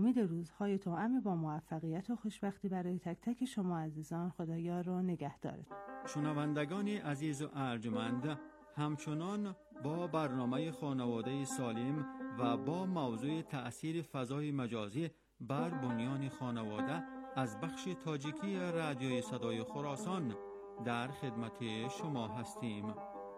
امید روزهای توأم با موفقیت و خوشبختی برای تک تک شما عزیزان. خدایا رو نگهدارت. شنوندگان عزیز و ارجمند، همچنان با برنامه خانواده سالم و با موضوع تأثیر فضای مجازی بر بنیان خانواده از بخش تاجیکی رادیوی صدای خراسان در خدمت شما هستیم.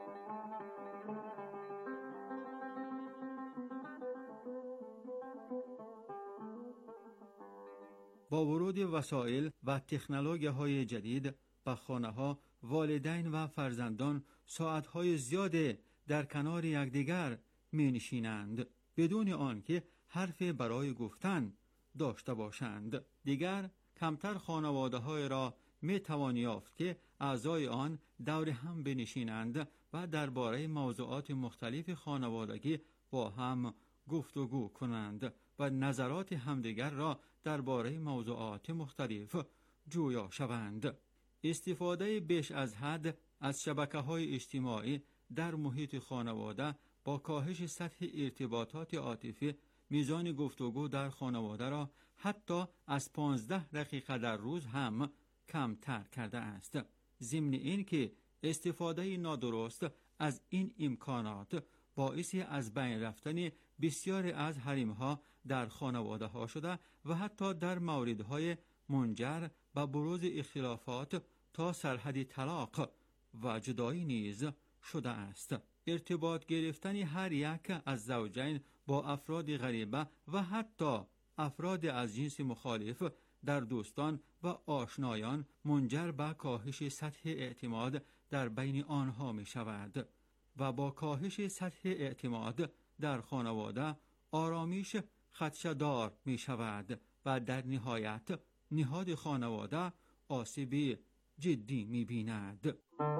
با ورود وسایل و تکنولوژی‌های جدید به خانه‌ها، والدین و فرزندان ساعت‌های زیاد در کنار یکدیگر می‌نشینند بدون آنکه حرفی برای گفتن داشته باشند. دیگر کمتر خانواده‌های را می‌توان یافت که اعضای آن دور هم بنشینند و درباره موضوعات مختلف خانوادگی با هم گفتگو کنند و نظرات همدیگر را درباره موضوعات مختلف جویا شوند. استفاده بیش از حد از شبکه‌های اجتماعی در محیط خانواده با کاهش سطح ارتباطات عاطفی میزان گفتگو در خانواده را حتی از 15 دقیقه در روز هم کمتر کرده است. ضمن این که استفاده نادرست از این امکانات باعث از بین رفتن بسیاری از حریم‌ها در خانواده‌ها شده و حتی در موردهای منجر به بروز اختلافات تا سرحد طلاق و جدایی نیز شده است. ارتباط گرفتن هر یک از زوجین با افراد غریبه و حتی افراد از جنس مخالف در دوستان و آشنایان منجر به کاهش سطح اعتماد در بین آنها می شود و با کاهش سطح اعتماد در خانواده آرامش خدشه‌دار می شود و در نهایت نهاد خانواده آسیب جدی می بیند.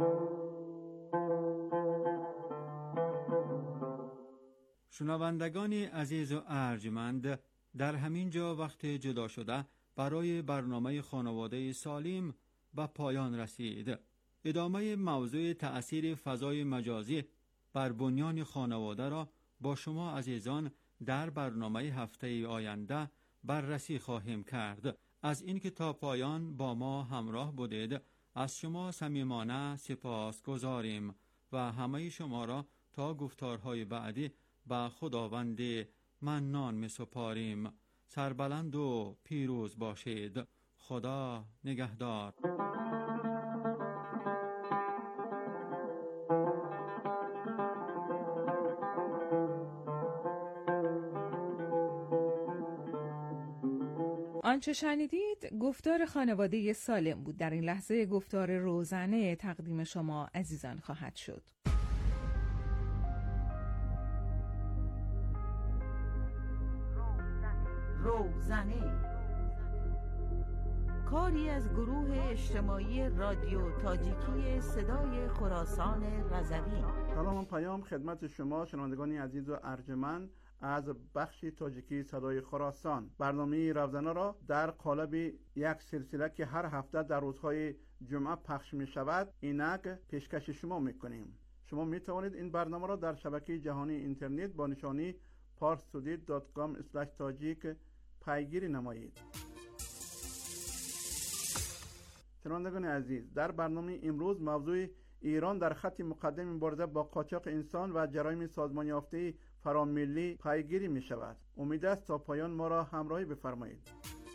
شنوندگان عزیز و ارجمند، در همین جا وقت جدا شده برای برنامه خانواده سالم به پایان رسید. ادامه موضوع تأثیر فضای مجازی بر بنیان خانواده را با شما عزیزان در برنامه هفته آینده بررسی خواهیم کرد. از اینکه تا پایان با ما همراه بودید از شما صمیمانه سپاس گزاریم و همه شما را تا گفتارهای بعدی به خداوند منان می سپاریم. سربلند و پیروز باشید. خدا نگهدار. آنچه شنیدید گفتار خانواده سالم بود. در این لحظه گفتار روزانه تقدیم شما عزیزان خواهد شد. روزانه کاری از گروه اجتماعی رادیو تاجیکی صدای خراسان رضوی. سلام و پیام خدمت شما شنوندگان عزیز و ارجمند از بخش تاجیکی صدای خراسان. برنامه روزانه را در قالب یک سلسله که هر هفته در روزهای جمعه پخش می شود اینک پیشکش شما می کنیم. شما می توانید این برنامه را در شبکه جهانی اینترنت با نشانی parstoday.com/tajik پیگیری نمایید. شنوندگان عزیز، در برنامه امروز موضوع ایران در خط مقدم مبارزه با قاچاق انسان و جرایم سازمان یافته فراملی پیگیری می شود. امید است تا پایان ما را همراهی بفرمایید.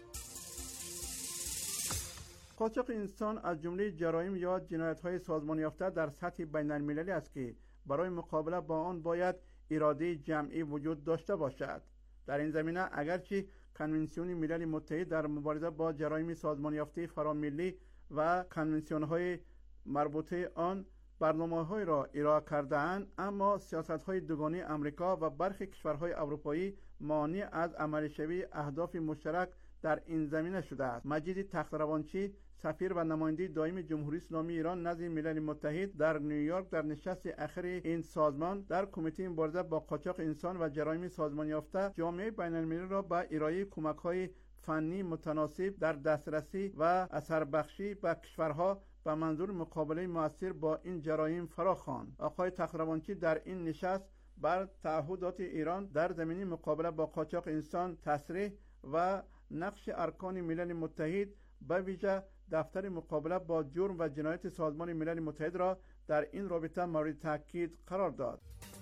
قاچاق انسان از جمله جرایم یا جنایت‌های سازمان یافته در سطح بین المللی است که برای مقابله با آن باید اراده جمعی وجود داشته باشد. در این زمینه اگرچه کنوانسیون ملل متحد در مبارزه با جرایم سازمان یافته فراملی و کنوانسیون‌های مربوطه آن برنامه‌های را ارائه کرده‌اند، اما سیاست‌های دوگانه آمریکا و برخی کشورهای اروپایی مانع از عملی شوی اهداف مشترک در این زمینه شده است. مجید تخت‌روانچی، سفیر و نماینده دائم جمهوری اسلامی ایران نزد ملل متحد در نیویورک در نشست اخیر این سازمان در کمیته مبارزه با قاچاق انسان و جرایم سازمان یافته جامعه بین‌المللی را به ارائه کمک‌های فنی متناسب در دسترسی و اثربخشی به کشورها به منظور مقابله مؤثر با این جرایم فراخواند. آقای تخت‌روانچی در این نشست بر تعهدات ایران در زمینه مقابله با قاچاق انسان تصریح و نقش ارکان ملل متحد به ویژه دفتر مقابله با جرم و جنایت سازمان ملل متحد را در این رابطه مورد تاکید قرار داد.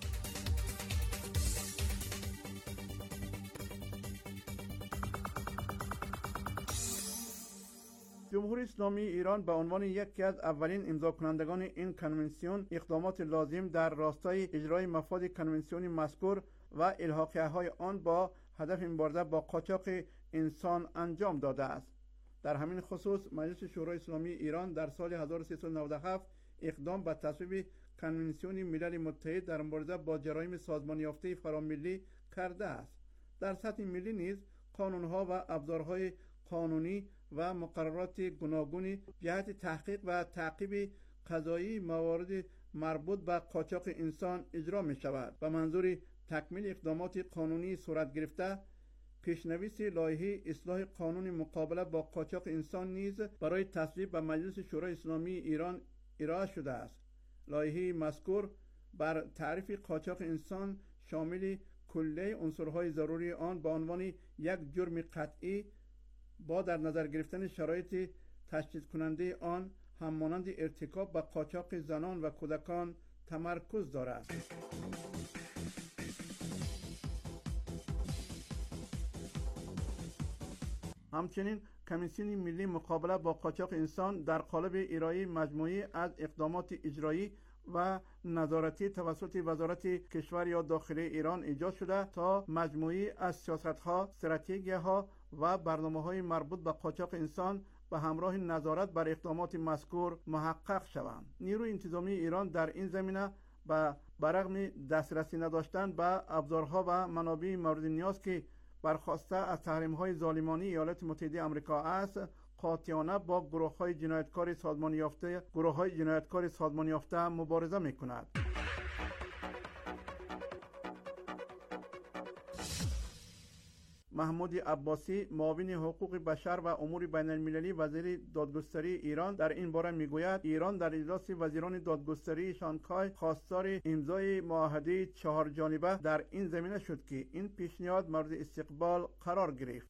جمهوری اسلامی ایران به عنوان یکی از اولین امضا کنندگان این کنونسیون اقدامات لازم در راستای اجرای مفاد کنونسیون مذکور و الحاقیه‌های آن با هدف مبارزه با قاچاق انسان انجام داده است. در همین خصوص مجلس شورای اسلامی ایران در سال 1397 اقدام به تصویب کنونسیون ملل متحد در مبارزه با جرایم سازمان یافته فراملی کرده است. در سطح ملی نیز قانون‌ها و ابزارهای قانونی و مقررات گوناگونی جهت تحقیق و تعقیب قضایی موارد مربوط به قاچاق انسان اجرا می شود. به منظور تکمیل اقدامات قانونی صورت گرفته، پیشنویس لایحه اصلاح قانون مقابله با قاچاق انسان نیز برای تصویب به مجلس شورای اسلامی ایران ارائه شده است. لایحه مذکور بر تعریف قاچاق انسان شامل کلیه عنصرهای ضروری آن به عنوان یک جرم قطعی با در نظر گرفتن شرایط تشدید کننده آن همانند ارتکاب به قاچاق زنان و کودکان تمرکز دارد. همچنین کمیسیون ملی مقابله با قاچاق انسان در قالب ارائه مجموعی از اقدامات اجرایی و نظارتی توسط وزارت کشور یا داخلی ایران ایجاد شده تا مجموعی از سیاست‌ها، استراتژی‌ها و برنامه‌های مربوط به قاچاق انسان به همراه نظارت بر اقدامات مذکور محقق شوند. نیروی انتظامی ایران در این زمینه به برغم دسترسی نداشتن به ابزارها و منابع مورد نیاز که برخواسته از تحریم‌های ظالمانه ایالات متحده آمریکا است، قاطعانه با گروه‌های جنایتکار سازمان یافته مبارزه می‌کند. محمود عباسی، معاون حقوق بشر و امور بین المللی وزیر دادگستری ایران، در این باره میگوید ایران در اجلاس وزیران دادگستری شانگهای خواستار امضای معاهده 4 جانبه در این زمینه شد که این پیشنهاد مورد استقبال قرار گرفت.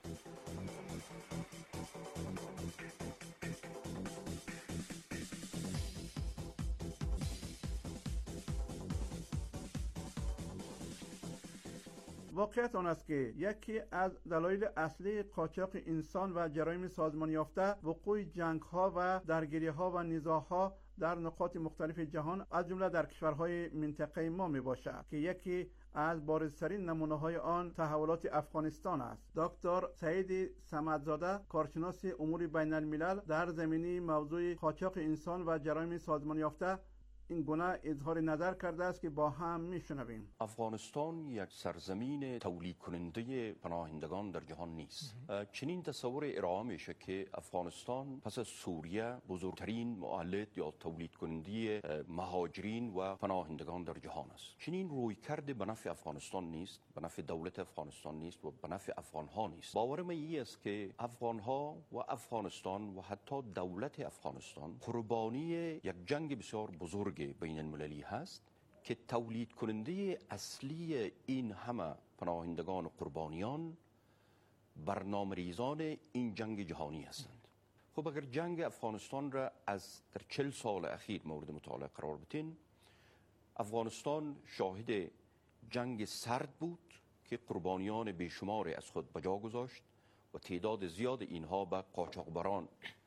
واقعیت آن است که یکی از دلایل اصلی قاچاق انسان و جرایم سازمان یافته وقوع جنگ‌ها و درگیری‌ها و نزاع‌ها در نقاط مختلف جهان از جمله در کشورهای منطقه ما میباشد که یکی از بارزترین نمونه‌های آن تحولات افغانستان است. دکتر سعید صمدزاده، کارشناس امور بین الملل، در زمینه موضوع قاچاق انسان و جرایم سازمان یافته این گونه اظهار نظر کرده است که با هم میشنویم. افغانستان یک سرزمین تولید کننده پناهندگان در جهان نیست. چنین تصور ارائه میشه که افغانستان پس از سوریه بزرگترین مولد یا تولید کننده مهاجرین و پناهندگان در جهان است. چنین روی کرده به نفع افغانستان نیست، به نفع دولت افغانستان نیست و به نفع افغانها نیست. باور من این است که افغانها و افغانستان و حتی دولت افغانستان قربانی یک جنگ بسیار بزرگ بین المللی هست که تولید کننده اصلی این همه پناهندگان و قربانیان برنامه‌ریزان این جنگ جهانی هستند. خب اگر جنگ افغانستان را از در 40 سال اخیر مورد مطالعه قرار بدین، افغانستان شاهد جنگ سرد بود که قربانیان بیشماری از خود بجا گذاشت و تعداد زیاد اینها به قاچاقبران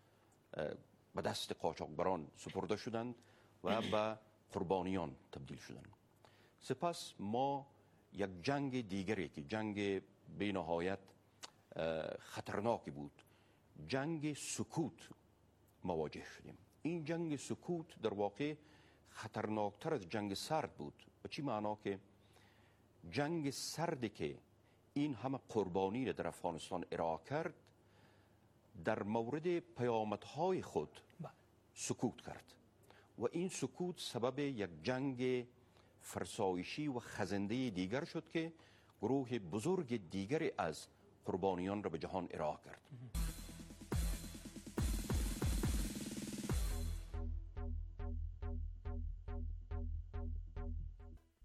به دست قاچاقبران سپرده شدند و به قربانیان تبدیل شدند. سپس ما یک جنگ دیگری که جنگ بی نهایت خطرناکی بود، جنگ سکوت مواجه شدیم. این جنگ سکوت در واقع خطرناکتر از جنگ سرد بود. به چی معنا؟ که جنگ سردی که این همه قربانی را در افغانستان ارائه کرد، در مورد پیامدهای خود سکوت کرد و این سکوت سبب یک جنگ فرسایشی و خزنده دیگر شد که گروه بزرگ دیگری از قربانیان را به جهان ارائه کرد.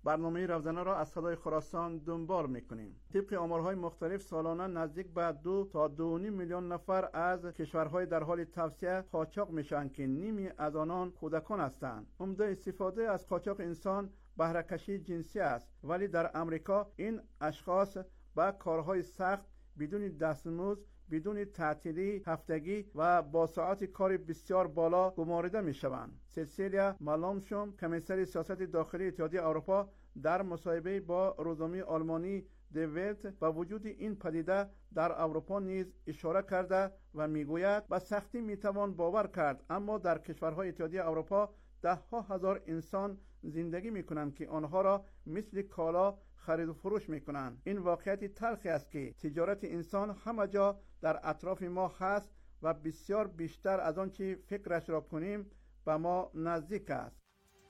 برنامه روزانه را از صدای خراسان دنبال میکنیم. طبق آمارهای مختلف سالانه نزدیک به 2 تا 2.5 میلیون نفر از کشورهای در حال توسعه قاچاق میشن که نیمی از آنان کودکان هستند. عمده استفاده از قاچاق انسان بهره‌کشی جنسی است، ولی در امریکا این اشخاص با کارهای سخت بدون دستمزد، بدون تعطیلی هفتگی و با ساعت کار بسیار بالا گمارده می شوند. سیسیلیا مالامشوم، کمیسر سیاست داخلی اتحادیه اروپا، در مصاحبه با روزنامه آلمانی دیولت به وجود این پدیده در اروپا نیز اشاره کرده و میگوید به سختی میتوان باور کرد، اما در کشورهای اتحادیه اروپا ده ها هزار انسان زندگی میکنند که آنها را مثل کالا خرید و فروش میکنند. این واقعیت تلخی است که تجارت انسان همه جا در اطراف ما هست و بسیار بیشتر از آنچه فکرش را کنیم به ما نزدیک است.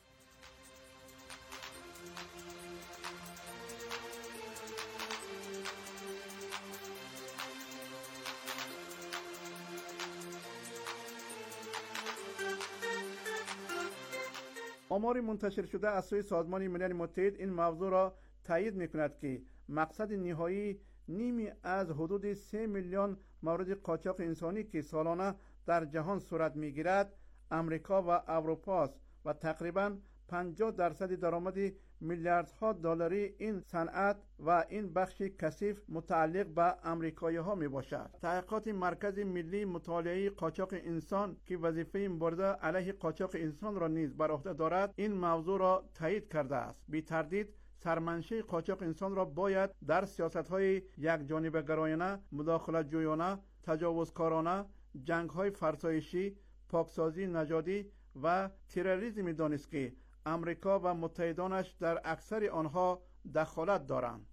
آمار منتشر شده از سوی سازمان ملل متحد این موضوع را تایید می‌کند که مقصد نهایی نیمی از حدود 3 میلیون مورد قاچاق انسانی که سالانه در جهان صورت می‌گیرد امریکا و اروپا است و تقریباً 50% درآمد میلیاردها دلاری این صنعت و این بخش کثیف متعلق به امریکایی‌ها میباشد. تحقیقات مرکز ملی مطالعه قاچاق انسان که وظیفه مبارزه علیه قاچاق انسان را نیز بر عهده دارد این موضوع را تایید کرده است. بی تردید سرمنشأ قاچاق انسان را باید در سیاست‌های یکجانبه گرایانه، مداخلت جویانه، تجاوزکارانه، جنگ‌های فرسایشی، پاکسازی نژادی و تروریسم دانست که امریکا و متحدانش در اکثر آنها دخالت دارند.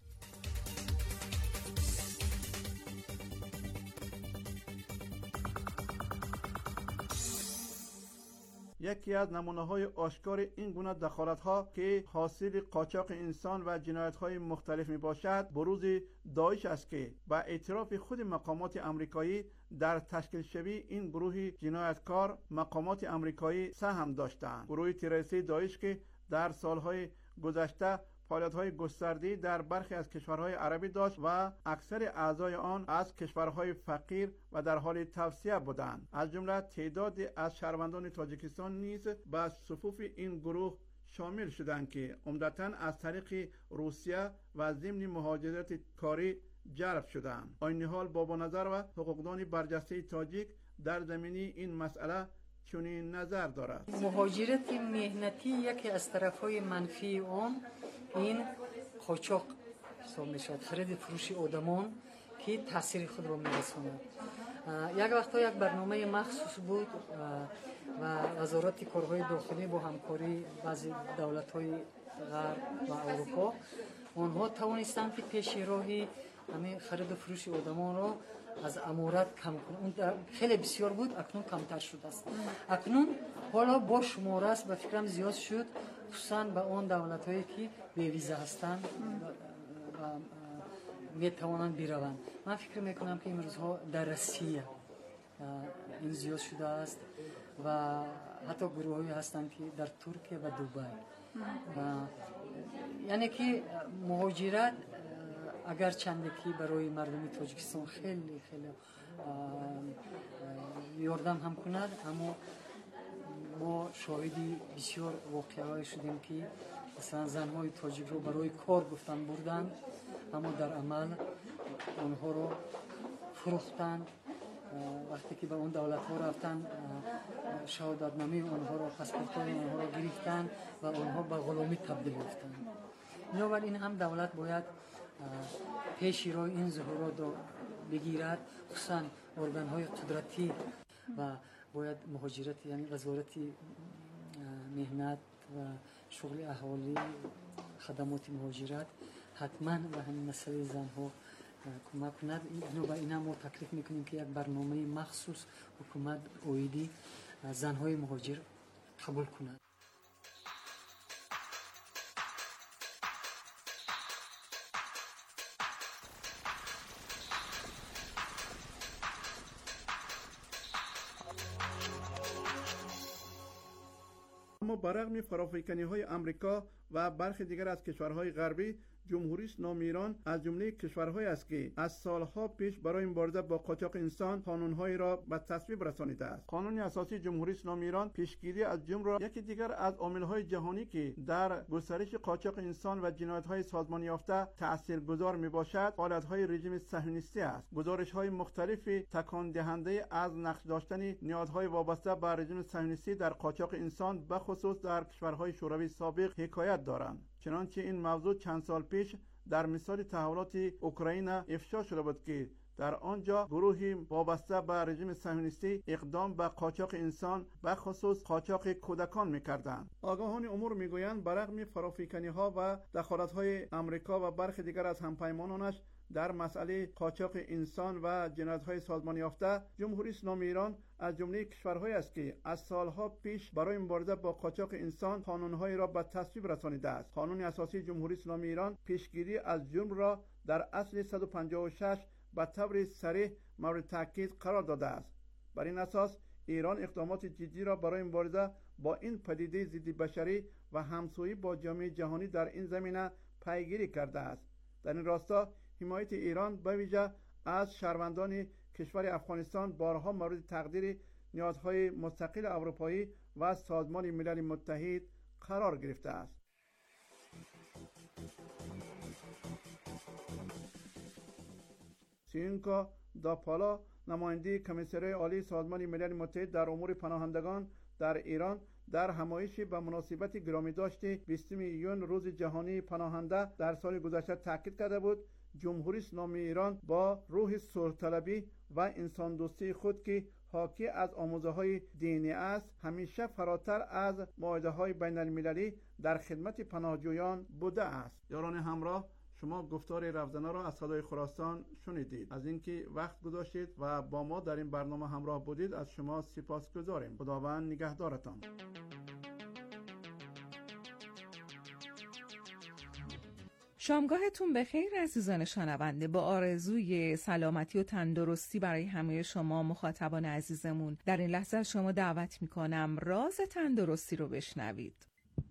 یکی از نمونه‌های آشکار این گونه دخالت‌ها که حاصل قاچاق انسان و جنایت‌های مختلف میباشد بروز داعش است که با اعتراف خود مقامات آمریکایی در تشکیل شوی این گروه جنایتکار مقامات آمریکایی سهم داشتند. گروه تروریستی داعش که در سالهای گذشته فعالیت‌های گسترده‌ای در برخی از کشورهای عربی داشت و اکثر اعضای آن از کشورهای فقیر و در حال توسعه بودند. از جمله تعدادی از شهروندان تاجیکستان نیز به صفوف این گروه شامل شدند که عمدتاً از طریق روسیه و ضمن مهاجرت کاری جلب شدند. عین حال بابا نظر و حقوقدان برجسته تاجیک در زمینه این مسئله چنین نظر دارد. مهاجرت مهنتی یکی از طرفهای منفی آن این قاچاق حساب میشد، خرید فروش آدمان که تاثیر خود را میرساند. یک وقتا یک برنامه مخصوص بود و وزارت کارهای داخلی با همکاری بعضی دولت‌های غرب و اروپا آنها توانستند که پیش راهی همین خرید و فروش آدمان را از امارات کم کنند. اون خیلی بسیار بود، اکنون کمتر شده است. اکنون حالا با شماره است و فکرم زیاد شد، خصوصا به آن دولت‌هایی که بی ویزا هستند و میتوانند بروند. من فکر میکنم که این روزها در روسیه این زیاد شده است و حتی گروه‌هایی هستند که در ترکیه و دبی. یعنی که مهاجرت اگر چنده که برای مردم تاجیکستان خیلی خیلی یاردم هم کند، اما ما شاهدی بسیار واقعه‌ای شدیم که مثلا زن‌های تاجیک رو برای کار گفتن بردن، اما در عمل آنها رو فروختن. وقتی که به اون دولت‌ها رفتن شهادتنامه آنها رو، پاسپورت‌های آنها رو گرفتن و آنها به غلامی تبدیل یافتند. بنابراین هم دولت باید پیش روی این ظهورات را بگیرد، خصوصا ارگان‌های قدرتی و باید مهاجرت یعنی وزارت مهنت و شغل اهالی خدمات مهاجرت حتما به همین مسئله زن‌ها کمک کند. اینو با اینا ما تکلیف میکنیم که یک برنامه مخصوص حکومت اویدی زن‌های مهاجر قبول کند. اما برغم فرافکنی‌های آمریکا و برخی دیگر از کشورهای غربی، جمهوری اسلامی ایران از جمله کشورهایی است که از سالها پیش برای مبارزه با قاچاق انسان قانون‌هایی را به تصویب رسانیده است. قانون اساسی جمهوری اسلامی ایران پیشگیری از جرم را یکی دیگر از عامل‌های جهانی که در گسترش قاچاق انسان و جنایت‌های سازمان یافته تاثیرگذار میباشد، حالت‌های رژیم صهیونیستی است. گزارش‌های مختلفی تکان دهنده از نقش داشتن نهادهای وابسته به رژیم صهیونیستی در قاچاق انسان به خصوص در کشورهای شوروی سابق حکایت دارند. چنانچه این موضوع چند سال پیش در مثال تحولات اوکراین افشا شده بود که در آنجا گروهی وابسته به رژیم صهیونیستی اقدام به قاچاق انسان به خصوص قاچاق کودکان می‌کردند. آگاهان امور میگویند برغم فرافکنی‌ها و دخالت‌های آمریکا و برخی دیگر از همپیمانانش در مسئله قاچاق انسان و جنایت‌های سازمان یافته، جمهوری اسلامی ایران از جمله کشورهایی است که از سالها پیش برای مبارزه با قاچاق انسان قانون‌هایی را به تصویب رسانیده است. قانون اساسی جمهوری اسلامی ایران پیشگیری از جرم را در اصل 156 به طور صریح مورد تاکید قرار داده است. بر این اساس ایران اقدامات جدی را برای مبارزه با این پدیده ضد بشری و همسویی با جامعه جهانی در این زمینه پیگیری کرده است. در این راستا حمایت ایران به ویژه از شهروندان کشور افغانستان بارها مورد تقدیر نهادهای مستقل اروپایی و سازمان ملل متحد قرار گرفته است. سیونکا داپالا، نماینده کمیسر عالی سازمان ملل متحد در امور پناهندگان در ایران، در همایشی به مناسبت گرامی داشته 20 یون روز جهانی پناهنده در سال گذشته تاکید کرده بود جمهوری اسلامی ایران با روح صلح‌طلبی و انسان دوستی خود که حاکی از آموزه‌های دینی است، همیشه فراتر از معاهده‌های بین المللی در خدمت پناهجویان بوده است. یاران همراه، شما گفتار رفزنا را از صدای خراسان شنیدید. از اینکه وقت گذاشتید و با ما در این برنامه همراه بودید از شما سپاسگزاریم. خداوند نگهدارتان. شامگاهتون بخیر عزیزان شنونده. با آرزوی سلامتی و تندرستی برای همه شما مخاطبان عزیزمون، در این لحظه از شما دعوت میکنم راز تندرستی رو بشنوید.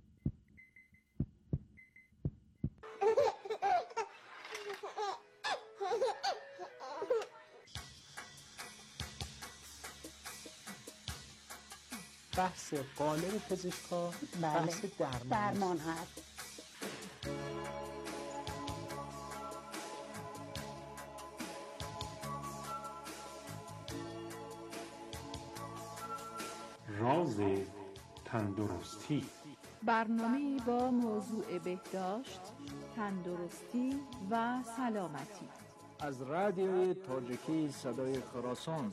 بحث قالب پزشکا، بحث درمان هست. راز تندرستی، برنامه با موضوع بهداشت، تندرستی و سلامتی از رادیوی تاجیکی صدای خراسان.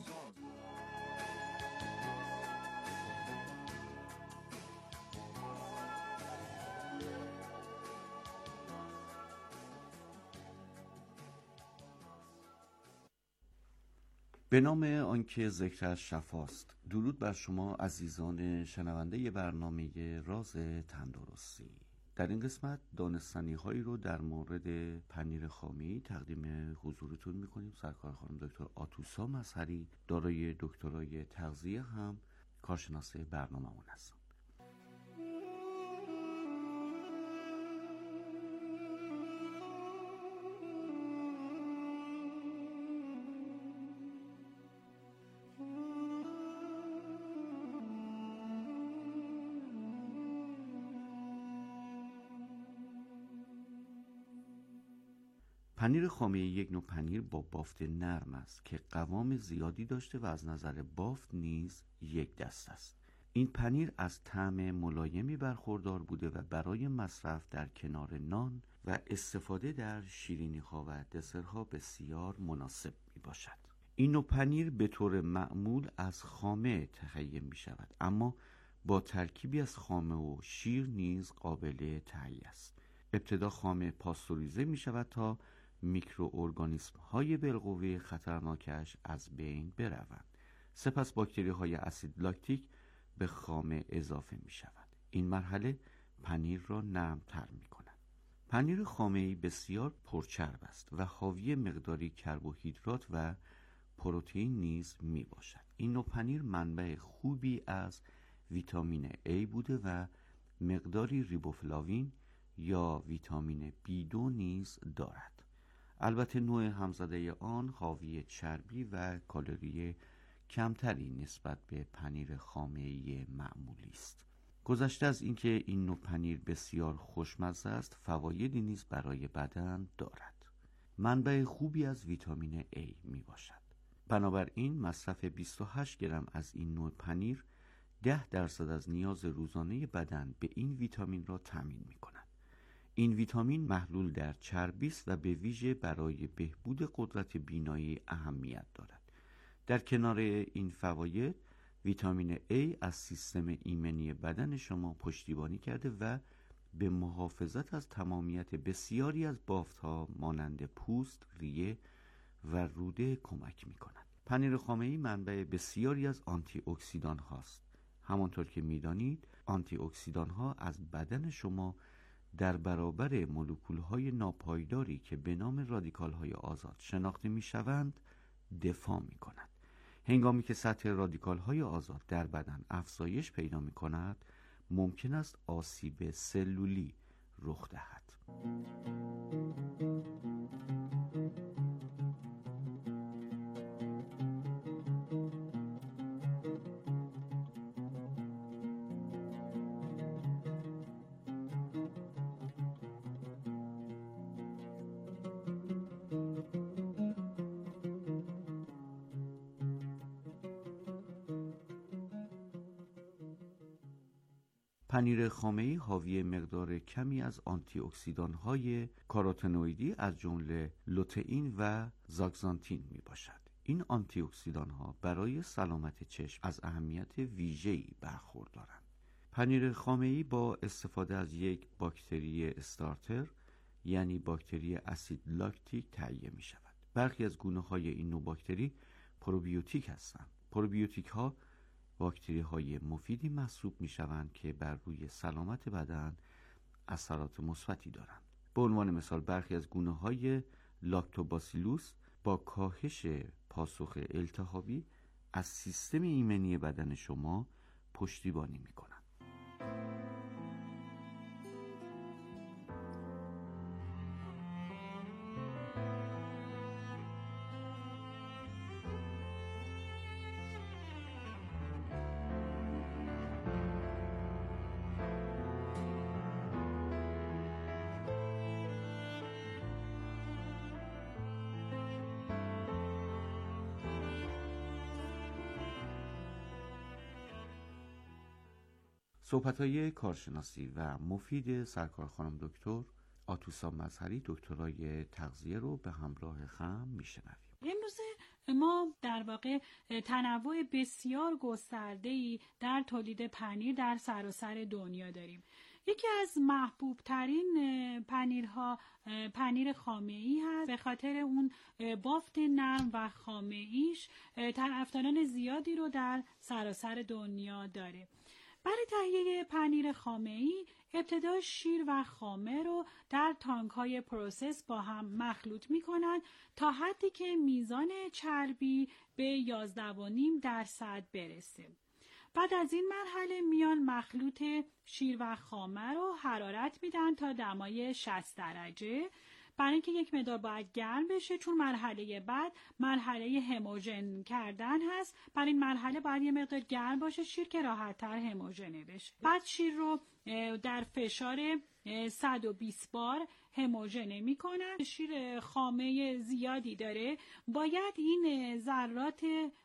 به نام آنکه ذکرش شفاست. درود بر شما عزیزان شنونده برنامه راز تندرستی. در این قسمت دانستنی هایی رو در مورد پنیر خامی تقدیم حضورتون میکنیم. سرکار خانم دکتر آتوسا مظهری، دارای دکترای تغذیه، هم کارشناس برنامه‌مون هستن. پنیر خامی یک نوع پنیر با بافت نرم است که قوام زیادی داشته و از نظر بافت نیز یک دست است. این پنیر از طعم ملایمی برخوردار بوده و برای مصرف در کنار نان و استفاده در شیرینی‌ها و دسرها بسیار مناسب می باشد. این نوع پنیر به طور معمول از خامه تهیه می شود، اما با ترکیبی از خامه و شیر نیز قابل تهیه است. ابتدا خامه پاستوریزه می شود تا میکروارگانیسم های بالقوه خطرناکش از بین بروند. سپس باکتری های اسید لاکتیک به خامه اضافه می شود. این مرحله پنیر را نرم تر می کند. پنیر خامه‌ای بسیار پرچرب است و حاوی مقداری کربوهیدرات و پروتئین نیز می باشد. این نوع پنیر منبع خوبی از ویتامین A بوده و مقداری ریبوفلاوین یا ویتامین B2 نیز دارد. البته نوع همزده آن حاوی چربی و کالری کمتری نسبت به پنیر خامه‌ای معمولی است. گذشته از اینکه این نوع پنیر بسیار خوشمزه است، فوایدی نیز برای بدن دارد. منبع خوبی از ویتامین A می باشد. بنابراین مصرف 28 گرم از این نوع پنیر 10% از نیاز روزانه بدن به این ویتامین را تامین می کند. این ویتامین محلول در چربی است و به ویژه برای بهبود قدرت بینایی اهمیت دارد. در کنار این فواید، ویتامین A از سیستم ایمنی بدن شما پشتیبانی کرده و به محافظت از تمامیت بسیاری از بافت‌ها مانند پوست، ریه و روده کمک می‌کند. پنیر خامه‌ای منبع بسیاری از آنتی اکسیدان هاست. همانطور که می‌دانید، آنتی اکسیدان ها از بدن شما در برابر مولکول‌های ناپایداری که به نام رادیکال‌های آزاد شناخته می‌شوند دفاع می‌کند. هنگامی که سطح رادیکال‌های آزاد در بدن افزایش پیدا می‌کند، ممکن است آسیب سلولی رخ دهد. پنیر خامه‌ای حاوی مقدار کمی از آنتی اکسیدان‌های کاروتنوئیدی از جمله لوتئین و زاگزانتین میباشد. این آنتی اکسیدان‌ها برای سلامت چشم از اهمیت ویژه‌ای برخوردارند. پنیر خامه‌ای با استفاده از یک باکتری استارتر یعنی باکتری اسید لاکتیک تهیه می‌شود. برخی از گونه‌های این نوع باکتری پروبیوتیک هستند. پروبیوتیک‌ها باکتری های مفیدی محسوب می شوند که بر روی سلامت بدن اثرات مثبتی دارند. به عنوان مثال برخی از گونه های لاکتوباسیلوس با کاهش پاسخ التهابی از سیستم ایمنی بدن شما پشتیبانی می کنند. صحبت‌های کارشناسی و مفید سرکار خانم دکتر آتوسا مظهری دکترای تغذیه رو به همراه خم میشنویم. امروزه ما در واقع تنوع بسیار گسترده‌ای در تولید پنیر در سراسر دنیا داریم. یکی از محبوب ترین پنیرها پنیر خامه‌ای هست. به خاطر اون بافت نرم و خامه‌ایش طرفداران زیادی رو در سراسر دنیا داره. برای تهیه پنیر خامه‌ای ابتدا شیر و خامه رو در تانک‌های پروسس با هم مخلوط می‌کنند تا حدی که میزان چربی به 11.5% برسه. بعد از این مرحله میان مخلوط شیر و خامه رو حرارت میدن تا دمای 60 درجه برای اینکه یک مقدار باید گرم بشه، چون مرحله بعد مرحله هموژن کردن هست. برای این مرحله باید یه مقدار گرم باشه شیر که راحت‌تر هموژنه بشه. بعد شیر رو در فشار 120 بار هموژنه میکنن. شیر خامه زیادی داره، باید این ذرات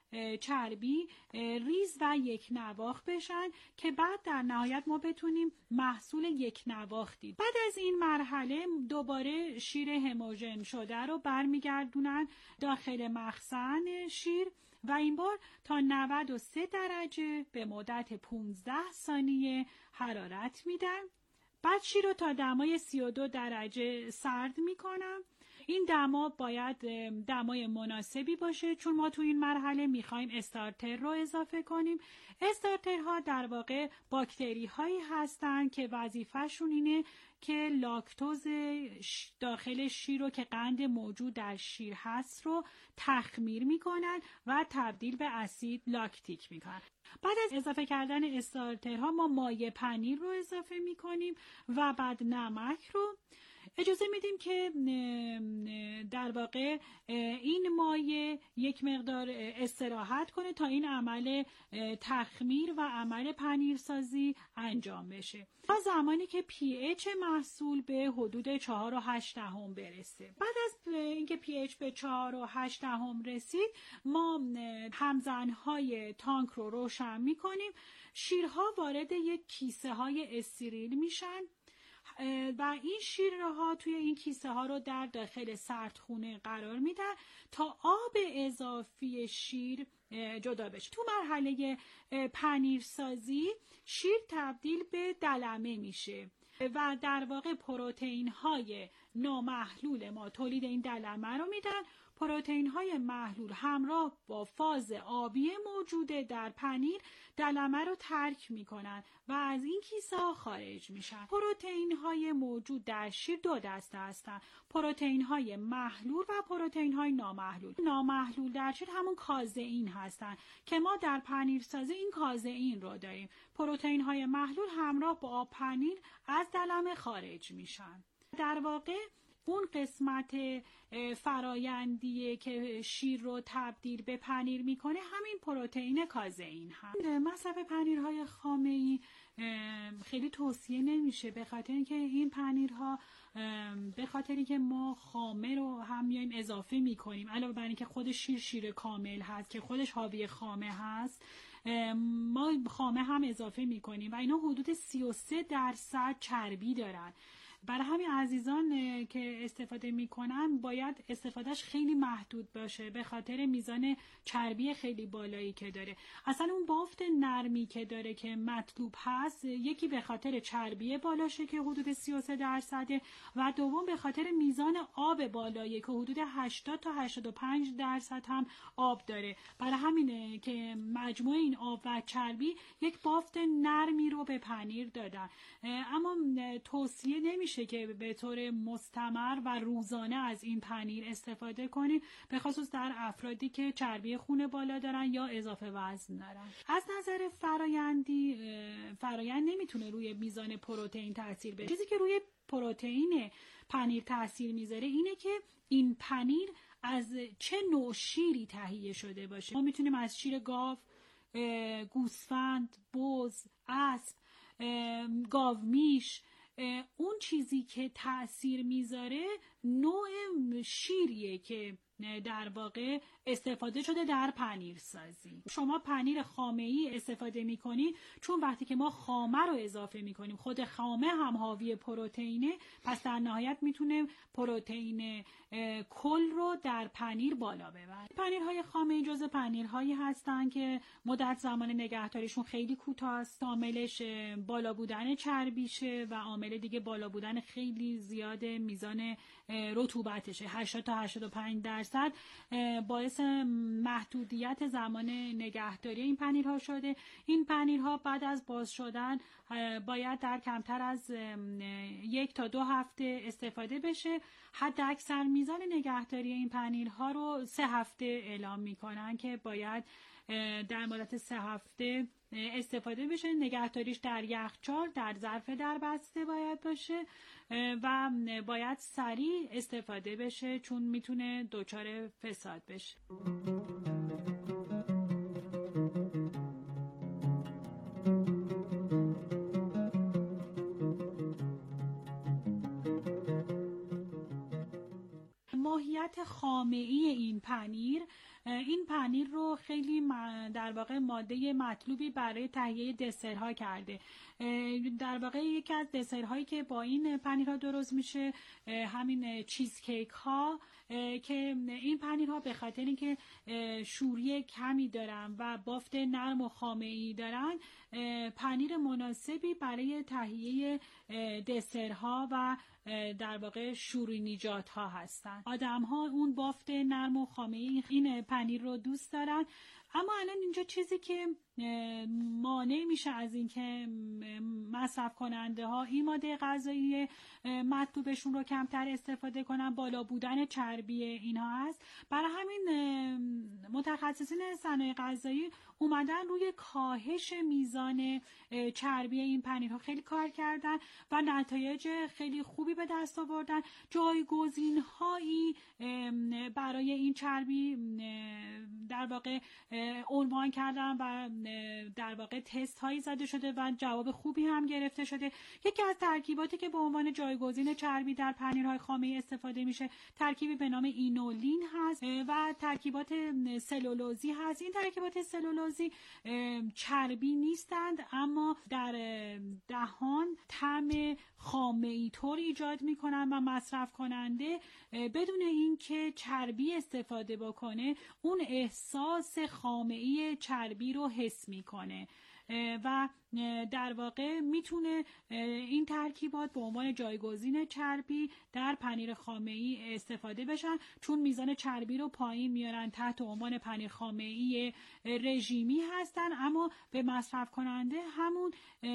چربی ریز و یک نواخت بشن که بعد در نهایت ما بتونیم محصول یک نواختی. بعد از این مرحله دوباره شیر هموژن شده رو برمیگردونن داخل مخزن شیر و این بار تا 93 درجه به مدت 15 ثانیه حرارت میدن. بعد شیر رو تا دمای 32 درجه سرد میکنم این دما باید دمای مناسبی باشه، چون ما تو این مرحله میخوایم استارتر رو اضافه کنیم. استارترها در واقع باکتری هایی هستن که وظیفه‌شون اینه که لاکتوز داخل شیر رو که قند موجود در شیر هست رو تخمیر میکنن و تبدیل به اسید لاکتیک میکنن. بعد از اضافه کردن استارترها ما مایع پنیر رو اضافه میکنیم و بعد نمک رو. اجازه میدیم که در واقع این مایع یک مقدار استراحت کنه تا این عمل تخمیر و عمل پنیرسازی انجام بشه تا زمانی که pH محصول به حدود 4.8 برسه. بعد از اینکه pH به 4.8 رسید ما همزنهای تانک رو روشن میکنیم. شیرها وارد یک کیسه های استریل میشن و این شیرها توی این کیسه ها رو در داخل سردخونه قرار میدن تا آب اضافی شیر جدا بشه. تو مرحله پنیرسازی شیر تبدیل به دلمه میشه و در واقع پروتئین های نامحلول ما تولید این دلمه رو میدن. پروتئین های محلول همراه با فاز آبی موجوده در پنیر دلمه رو ترک میکنن و از این کیسه ها خارج میشن. پروتئین های موجود در شیر دو دسته هستن: پروتئین های محلول و پروتئین های نامحلول. نامحلول در شیر همون کازئین هستن که ما در پنیرسازی این کازئین رو داریم. پروتئین های محلول همراه با آب پنیر از دلمه خارج میشن. در واقع اون قسمت فرایندیه که شیر رو تبدیل به پنیر میکنه همین پروتئین کازئین هست. مصرف پنیرهای خامه‌ای خیلی توصیه نمیشه به خاطر اینکه این پنیرها به خاطر اینکه ما خامه رو هم میایم اضافه میکنیم، علاوه بر اینکه خود شیر کامل هست که خودش حاوی خامه هست، ما خامه هم اضافه میکنیم و اینا حدود 33% چربی دارن. برای همین عزیزان که استفاده میکنن باید استفادهش خیلی محدود باشه به خاطر میزان چربی خیلی بالایی که داره. اصلا اون بافت نرمی که داره که مطلوب هست، یکی به خاطر چربی بالاشه که حدود 33% و دوم به خاطر میزان آب بالایی که حدود 80 تا 85% هم آب داره. برای همینه که مجموع این آب و چربی یک بافت نرمی رو به پنیر دادن. اما توصیه نمیشه که به طور مستمر و روزانه از این پنیر استفاده کنید، به خصوص در افرادی که چربی خون بالا دارن یا اضافه وزن دارن. از نظر فرایند نمیتونه روی میزان پروتئین تاثیر بذاره. چیزی که روی پروتئین پنیر تاثیر میذاره اینه که این پنیر از چه نوع شیری تهیه شده باشه. ما میتونیم از شیر گاو، گوسفند، بز، اسب، گاومیش، اون چیزی که تأثیر میذاره نوع شیریه که در واقع استفاده شده در پنیر سازی. شما پنیر خامه‌ای استفاده میکنی چون وقتی که ما خامه رو اضافه میکنیم خود خامه هم حاوی پروتئینه، پس در نهایت میتونه پروتئین کل رو در پنیر بالا ببره. پنیرهای خامه‌ای جزو پنیرهایی هستن که مدت زمان نگهداریشون خیلی کوتاست. عاملش بالا بودن چربیشه و عامل دیگه بالا بودن خیلی زیاد میزان رطوبتشه. 80 تا 85% باعث محدودیت زمان نگهداری این پنیرها شده. این پنیرها بعد از باز شدن باید در کمتر از 1 تا 2 هفته استفاده بشه. حد اکثر میزان نگهداری این پنیرها رو 3 هفته اعلام میکنن که باید در مدت 3 هفته استفاده بشه. نگهداریش در یخچال در ظرف دربسته باید باشه و باید سریع استفاده بشه چون میتونه دچار فساد بشه. ماهیت خامه‌ای این پنیر رو خیلی در واقع ماده مطلوبی برای تهیه دسرها کرده. در واقع یکی از دسرهایی که با این پنیرها درست میشه همین چیز کیک ها که این پنیرها به خاطر اینکه شوری کمی دارن و بافت نرم و خامه‌ای دارن، پنیر مناسبی برای تهیه دسرها و در واقع شورینیجات ها هستن. آدم ها اون بافت نرم و خامه‌ای این پنیر رو دوست دارن. اما الان اینجا چیزی که مانع میشه از اینکه مصرف کننده ها این ماده غذایی مطلوبشون رو کمتر استفاده کنن، بالا بودن چربی اینها هست. برای همین متخصصین صنایع غذایی اومدن روی کاهش میزان چربی این پنیرها خیلی کار کردن و نتایج خیلی خوبی به دست آوردن. جایگزین‌هایی برای این چربی در واقع عنوان کردن و در واقع تست هایی زده شده و جواب خوبی هم گرفته شده. یکی از ترکیباتی که به عنوان جایگزین چربی در پنیرهای خامه‌ای استفاده میشه ترکیبی به نام اینولین هست و ترکیبات سلولوزی هست. این ترکیبات سلولوزی چربی نیستند اما در دهان طعم خامه‌ای طور ایجاد میکنن و مصرف کننده بدون اینکه چربی استفاده بکنه اون احساس خامه‌ای چربی رو حس میکنه و در واقع میتونه این ترکیبات به عنوان جایگزین چربی در پنیر خامه‌ای استفاده بشن، چون میزان چربی رو پایین میارن، تحت عنوان پنیر خامه‌ای رژیمی هستن اما به مصرف کننده همون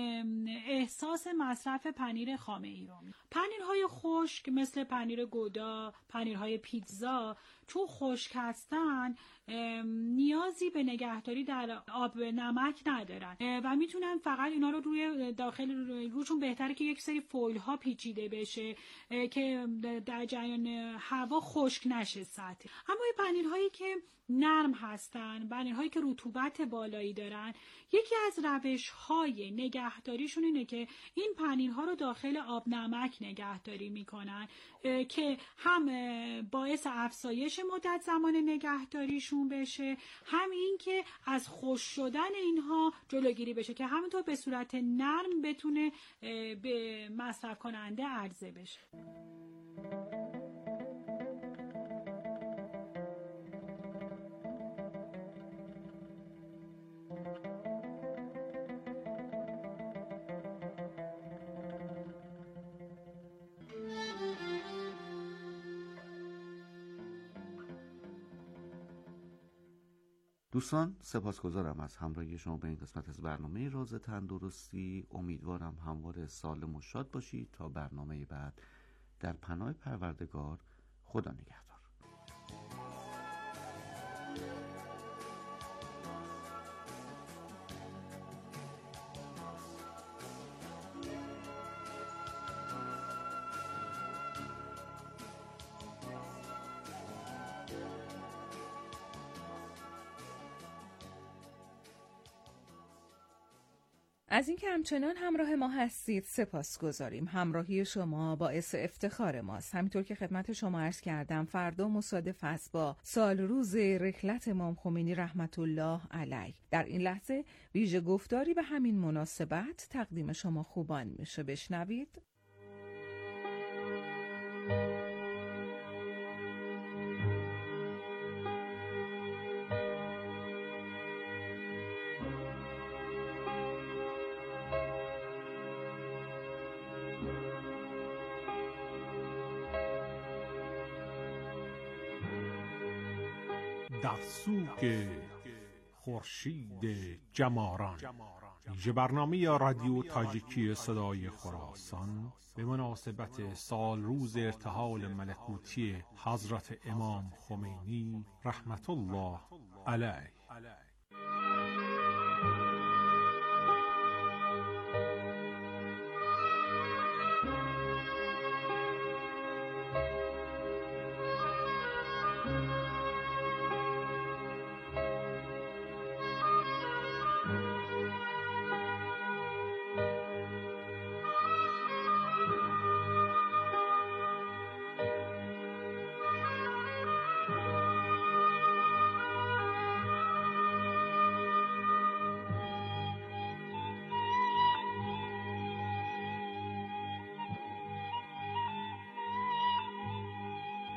احساس مصرف پنیر خامه‌ای رو میدن. پنیرهای خشک مثل پنیر گودا، پنیرهای پیتزا چون خشک هستن نیازی به نگهداری در آب نمک ندارن و میتونن فقط اینا رو روی داخل روشون بهتره که یک سری فویل ها پیچیده بشه که در جریان هوا خشک نشه سطح. اما این پنیرهایی که نرم هستن، پنیرهایی که رطوبت بالایی دارن، یکی از روش‌های نگهداریشون اینه که این پنیرها رو داخل آب نمک نگهداری میکنن که هم باعث افزایش مدت زمان نگهداریشون بشه، هم این که از خشک شدن اینها جلوگیری بشه که همینطور به صورت نرم بتونه به مصرف کننده عرضه بشه. دوستان سپاسگزارم از همراهی شما به این قسمت از برنامه راز تندرستی. امیدوارم همواره سالم و شاد باشید. تا برنامه بعد در پناه پروردگار. خدا نگهدار. از اینکه همچنان همراه ما هستید سپاسگزاریم. همراهی شما باعث افتخار ماست. همینطور که خدمت شما عرض کردم فردا مصادف است با سال روز رحلت امام خمینی رحمت الله علیه. در این لحظه ویژه گفتاری به همین مناسبت تقدیم شما خوبان میشه. بشنوید. در سوگ خورشید جماران ویژه برنامه رادیو تاجیکی صدای خراسان به مناسبت سال روز ارتحال ملکوتی حضرت امام خمینی رحمت الله علیه.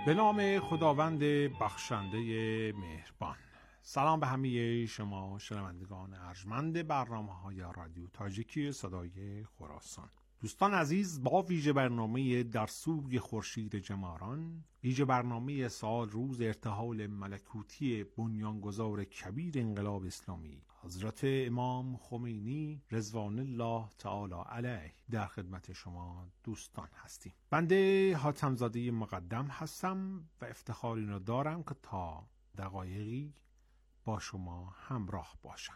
به نام خداوند بخشنده مهربان. سلام به همه شما شنوندگان ارجمند برنامه‌های رادیو تاجیکی صدای خراسان. دوستان عزیز، با ویژه برنامه در سوی خورشید جماران، ویژه برنامه سال روز ارتحال ملکوتی بنیانگذار کبیر انقلاب اسلامی حضرت امام خمینی رضوان الله تعالی علیه در خدمت شما دوستان هستیم. بنده حاتم‌زاده مقدم هستم و افتخار این را دارم که تا دقایقی با شما همراه باشم.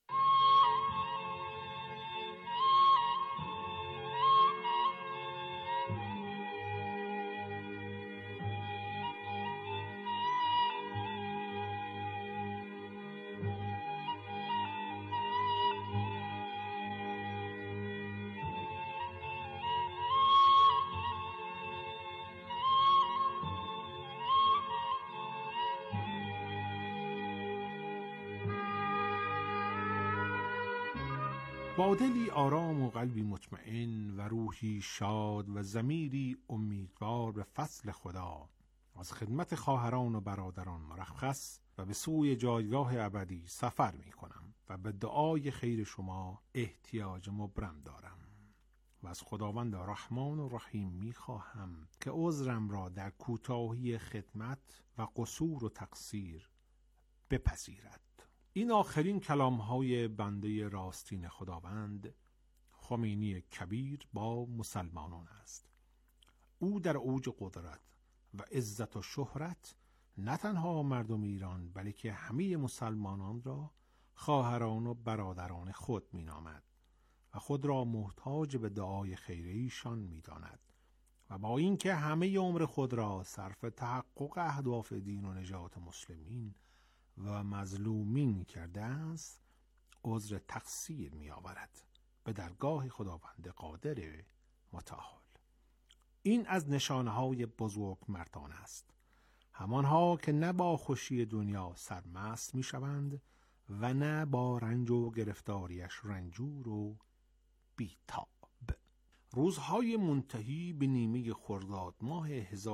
با دلی آرام و قلبی مطمئن و روحی شاد و ضمیری امیدوار به فضل خدا از خدمت خواهران و برادران مرخص و به سوی جایگاه ابدی سفر می کنم و به دعای خیر شما احتیاج مبرم دارم و از خداوند رحمان و رحیم می خواهم که عذرم را در کوتاهی خدمت و قصور و تقصیر بپذیرد. این آخرین کلام‌های بنده راستین خداوند خمینی کبیر با مسلمانان است. او در اوج قدرت و عزت و شهرت نه تنها مردم ایران بلکه همه مسلمانان را خواهران و برادران خود می‌نامد و خود را محتاج به دعای خیر ایشان می‌داند و با اینکه همه عمر خود را صرف تحقق اهداف دین و نجات مسلمین و مظلومین کرده است، عذر تقصیر می آورد به درگاه خداوند قادر متعال. این از نشانه‌های بزرگ مردان است، همانها که نه با خوشی دنیا سرمست می شوند و نه با رنج و گرفتاریش رنجور و بی‌تاب. روزهای منتهی به نیمه خرداد ماه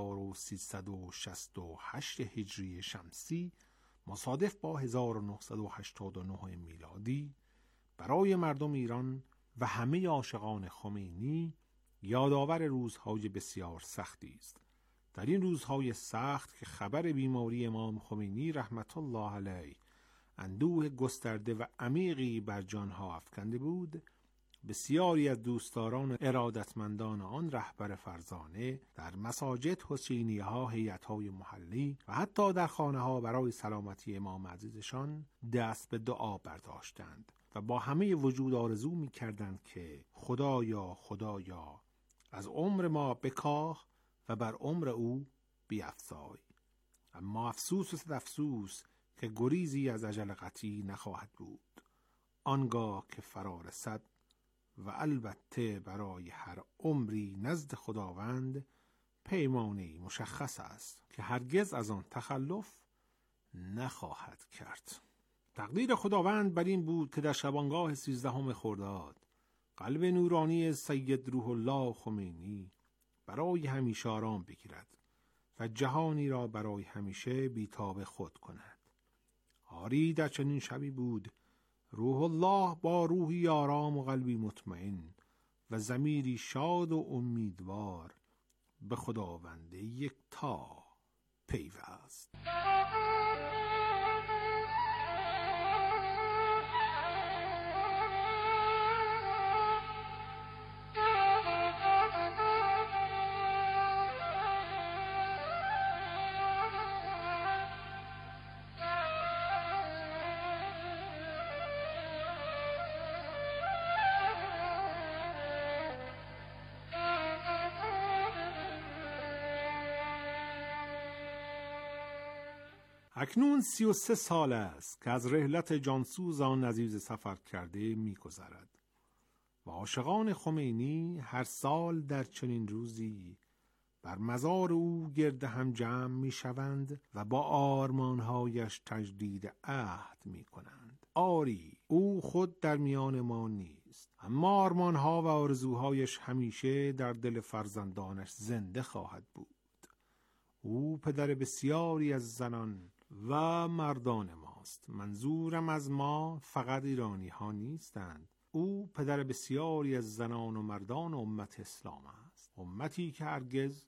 1368 هجری شمسی مصادف با 1989 میلادی برای مردم ایران و همه عاشقان خمینی یادآور روزهای بسیار سختی است. در این روزهای سخت که خبر بیماری امام خمینی رحمت الله علیه اندوه گسترده و عمیقی بر جانها افکنده بود، بسیاری از دوستداران ارادتمندان آن رهبر فرزانه در مساجد، حسینیه ها، هیئت های محلی و حتی در خانه ها برای سلامتی امام عزیزشان دست به دعا برداشتند و با همه وجود آرزو می کردند که خدایا از عمر ما بکاه و بر عمر او بیفزای. اما افسوس و صد افسوس که گریزی از اجل قطعی نخواهد بود، آنگاه که فرا رسد و البته برای هر عمری نزد خداوند پیمانه‌ای مشخص است که هرگز از آن تخلف نخواهد کرد. تقدیر خداوند بر این بود که در شبانگاه 13 خرداد قلب نورانی سید روح الله خمینی برای همیشه آرام بگیرد و جهانی را برای همیشه بی‌تاب خود کند. آری در چنین شبی بود روح الله با روحی آرام و قلبی مطمئن و ضمیری شاد و امیدوار به خداوند یکتا پیوست. اکنون 33 سال است که از رحلت جانسوز آن عزیز سفر کرده می‌گذرد و عاشقان خمینی هر سال در چنین روزی بر مزار او گرد هم جمع می‌شوند و با آرمان‌هایش تجدید عهد می‌کنند. آری او خود در میان ما نیست، اما آرمان‌ها و آرزوهایش همیشه در دل فرزندانش زنده خواهد بود. او پدر بسیاری از زنان و مردان ماست. منظورم از ما فقط ایرانی ها نیستند. او پدر بسیاری از زنان و مردان امت اسلام است، امتی که هرگز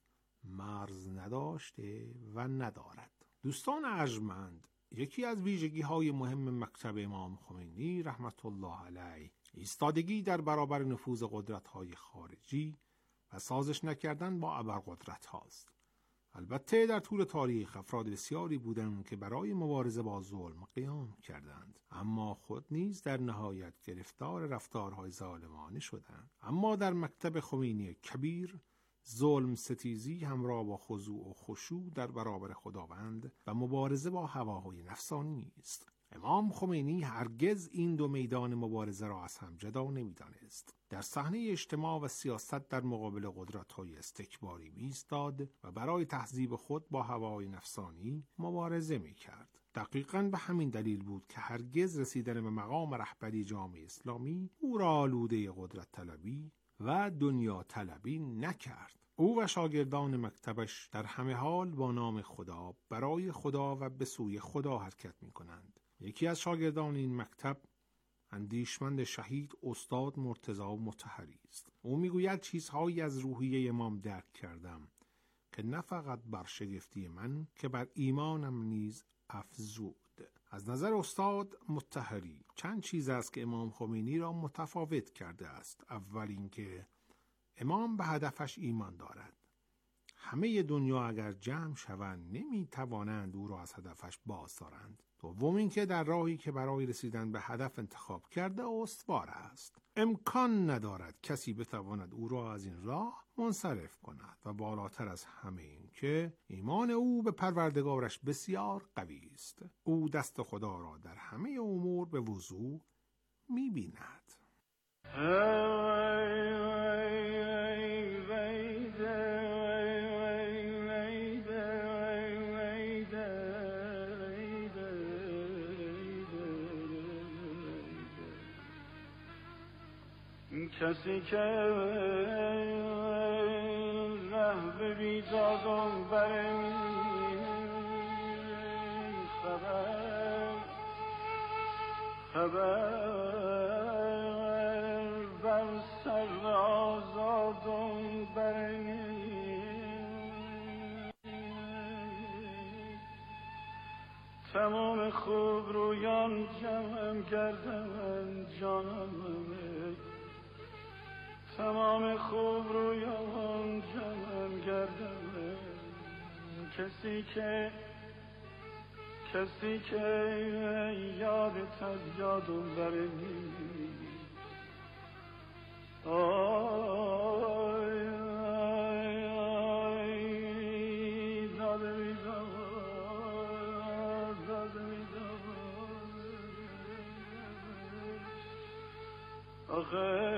مرز نداشته و ندارد. دوستان ارجمند، یکی از ویژگی های مهم مکتب امام خمینی رحمت الله علیه ایستادگی در برابر نفوذ قدرت های خارجی و سازش نکردن با ابرقدرت هاست. البته در طول تاریخ افراد بسیاری بودند که برای مبارزه با ظلم قیام کردند، اما خود نیز در نهایت گرفتار رفتارهای ظالمانه شدند. اما در مکتب خمینی کبیر ظلم ستیزی همراه با خضوع و خشوع در برابر خداوند و مبارزه با هواهای نفسانی است. امام خمینی هرگز این دو میدان مبارزه را از هم جدا نمی‌دانست. در صحنه اجتماع و سیاست در مقابل قدرت‌های استکباری ایستاد و برای تهذیب خود با هوای نفسانی مبارزه می‌کرد. دقیقاً به همین دلیل بود که هرگز رسیدن به مقام رهبری جامعه اسلامی او را آلوده قدرت طلبی و دنیا طلبی نکرد. او و شاگردان مکتبش در همه حال با نام خدا، برای خدا و به سوی خدا حرکت می‌کنند. یکی از شاگردان این مکتب اندیشمند شهید استاد مرتضی مطهری است. او میگوید چیزهایی از روحیه امام درک کردم که نه فقط بر شگفتی من که بر ایمانم نیز افزود. از نظر استاد مطهری چند چیز است که امام خمینی را متفاوت کرده است. اول اینکه امام به هدفش ایمان دارد. همه دنیا اگر جمع شوند نمیتوانند او را از هدفش باز دارند. دوم اینکه در راهی که برای رسیدن به هدف انتخاب کرده استوار است. امکان ندارد کسی بتواند او را از این راه منصرف کند و بالاتر از همه این که ایمان او به پروردگارش بسیار قوی است. او دست خدا را در همه امور به وضوح می‌بیند. کسی که ره به بیدادم بره خبر بر سر آزادم بره تمام خوب رویان جمعم کردن جانم تمام خوب رویان جمعم کردم کسی که یادت از یادم بره آی داده میدم آخه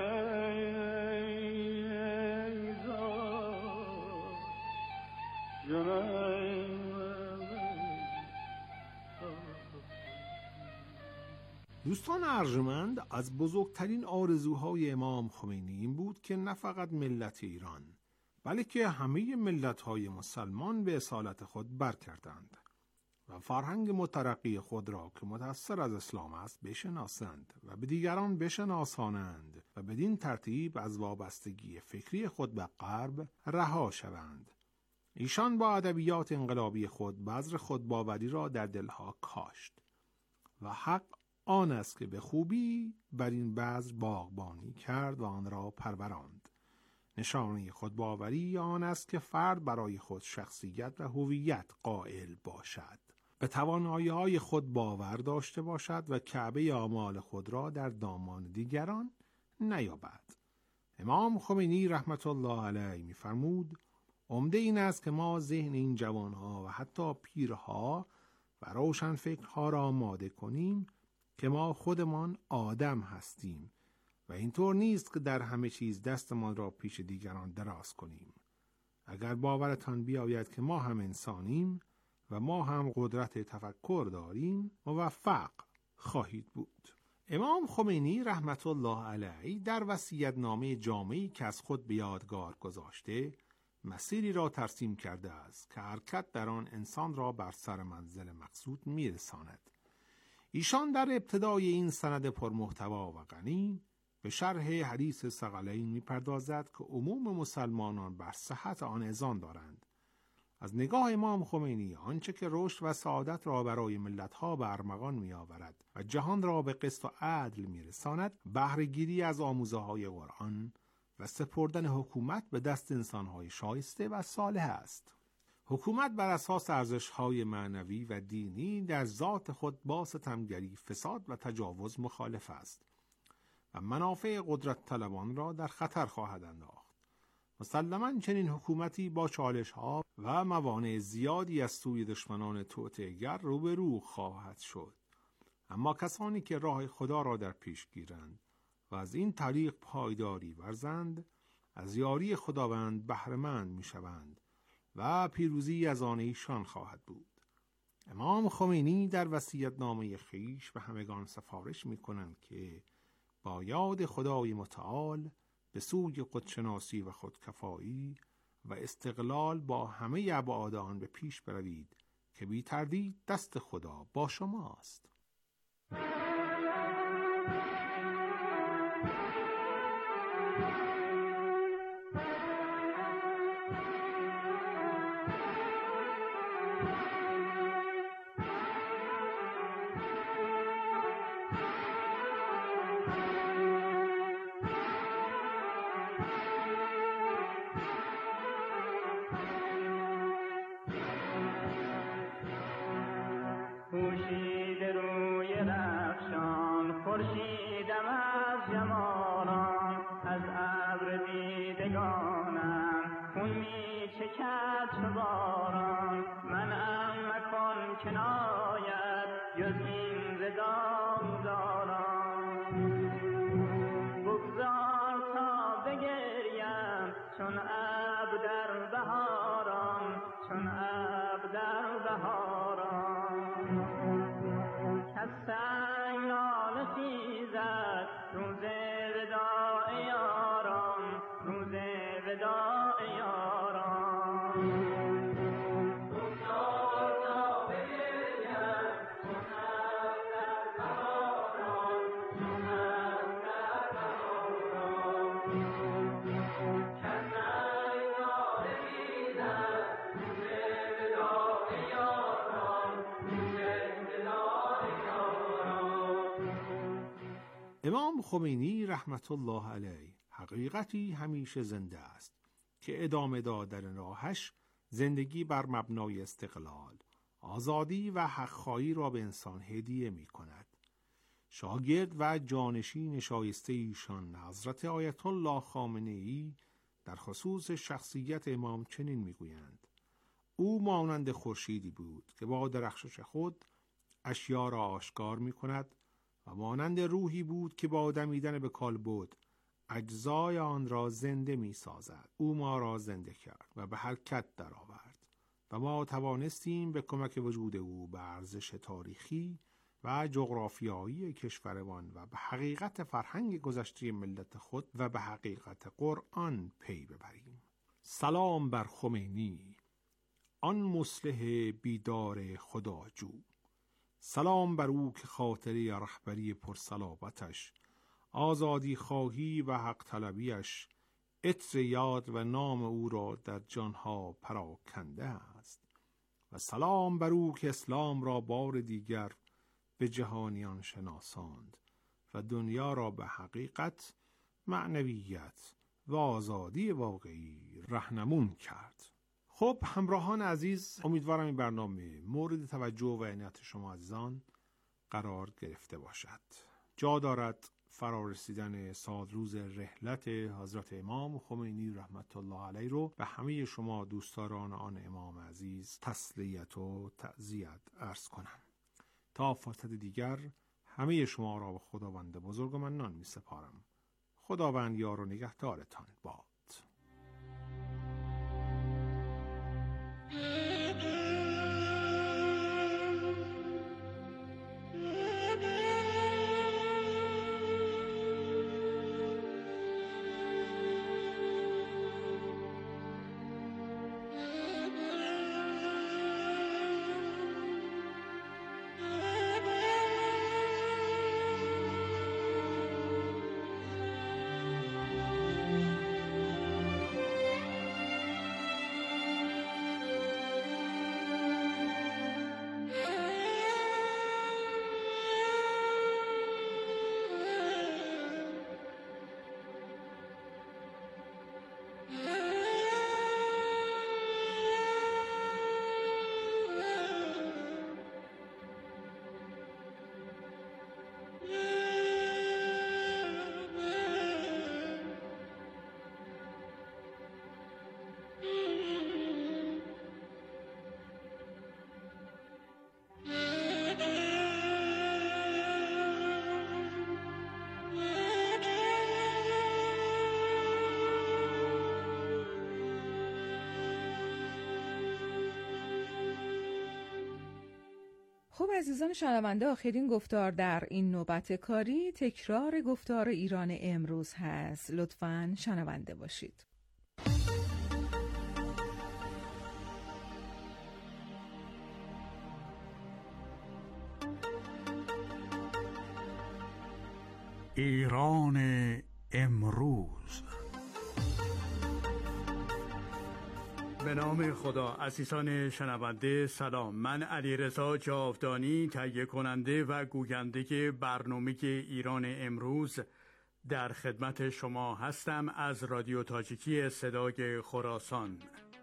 دوستان ارجمند، از بزرگترین آرزوهای امام خمینی این بود که نه فقط ملت ایران بلکه همه ملت‌های مسلمان به اصالت خود برکردند و فرهنگ مترقی خود را که متأثر از اسلام است بشناسند و به دیگران بشناسانند و بدین ترتیب از وابستگی فکری خود به غرب رها شوند. ایشان با ادبیات انقلابی خود بذر خودباوری را در دلها کاشت و حق آن است که به خوبی بر این بذر باغبانی کرد و آن را پروراند. نشانه خودباوری آن است که فرد برای خود شخصیت و هویت قائل باشد، به توانایی‌های خود باور داشته باشد و کعبه آمال خود را در دامان دیگران نیابد. امام خمینی رحمت الله علیه می‌فرمود عمده این است که ما ذهن این جوانها و حتی پیرها و روشنفکرها را آماده کنیم که ما خودمان آدم هستیم و اینطور نیست که در همه چیز دستمان را پیش دیگران دراز کنیم. اگر باورتان بیاید که ما هم انسانیم و ما هم قدرت تفکر داریم موفق خواهید بود. امام خمینی رحمت الله علیه در وصیت‌نامه جامعی که از خود به یادگار گذاشته مسیری را ترسیم کرده است که حرکت در آن انسان را بر سر منزل مقصود میرساند. ایشان در ابتدای این سند پرمحتوا و غنی به شرح حدیث ثقلین میپردازد که عموم مسلمانان بر صحت آن اذعان دارند. از نگاه امام خمینی آنچه که رشد و سعادت را برای ملت‌ها به ارمغان می‌آورد و جهان را به قسط و عدل می‌رساند، بهره‌گیری از آموزه‌های قرآن و سپردن حکومت به دست انسان‌های شایسته و صالح است. حکومت بر اساس ارزش‌های معنوی و دینی در ذات خود با ستمگری، فساد و تجاوز مخالف است و منافع قدرت طلبان را در خطر خواهد انداخت. مسلماً چنین حکومتی با چالش‌ها و موانع زیادی از سوی دشمنان توطئه‌گر روبرو خواهد شد. اما کسانی که راه خدا را در پیش گیرند و از این طریق پایداری ورزند، از یاری خداوند بهره‌مند می‌شوند و پیروزی از آن ایشان خواهد بود. امام خمینی در وصیت‌نامه خویش به همگان سفارش می‌کنند که با یاد خدای متعال به سوی خودشناسی و خودکفایی و استقلال با همه ابعاد آن به پیش بروید که بی تردید دست خدا با شماست. امام خمینی رحمت الله علیه حقیقتی همیشه زنده است که ادامه دادن راهش زندگی بر مبنای استقلال، آزادی و حق‌خواهی را به انسان هدیه می کند. شاگرد و جانشین شایسته ایشان حضرت آیت الله خامنه‌ای در خصوص شخصیت امام چنین می گویند: او مانند خورشیدی بود که با درخشش خود اشیا را آشکار می کند و مانند روحی بود که با دمیدن به کالبد اجزای آن را زنده می سازد. او ما را زنده کرد و به حرکت درآورد و ما توانستیم به کمک وجود او به ارزش تاریخی و جغرافیایی کشورمان و به حقیقت فرهنگ گذشته ملت خود و به حقیقت قرآن پی ببریم. سلام بر خمینی، آن مصلح بیدار خداجو. سلام بر او که خاطره رهبری پرصلابتش، آزادی خواهی و حق طلبیش، عطر یاد و نام او را در جانها پراکنده است. و سلام بر او که اسلام را بار دیگر به جهانیان شناساند و دنیا را به حقیقت، معنویت و آزادی واقعی رهنمون کرد. خب همراهان عزیز، امیدوارم این برنامه مورد توجه و عنایت شما عزیزان قرار گرفته باشد. جا دارد فرارسیدن سالروز رحلت حضرت امام خمینی رحمت الله علیه رو به همه شما دوستداران آن امام عزیز تسلیت و تعزیت عرض کنم. تا فرصت دیگر همه شما را به خداوند بزرگ و منان می سپارم. خداوند یار و نگهدارتان باد. عزیزان شنونده، آخرین گفتار در این نوبت کاری تکرار گفتار ایران امروز هست. لطفاً شنونده باشید. ایران امروز. به نام خدا. عزیزان شنونده سلام، من علیرضا جاودانی تهیه کننده و گوینده برنامه ایران امروز در خدمت شما هستم از رادیو تاجیکی صدای خراسان.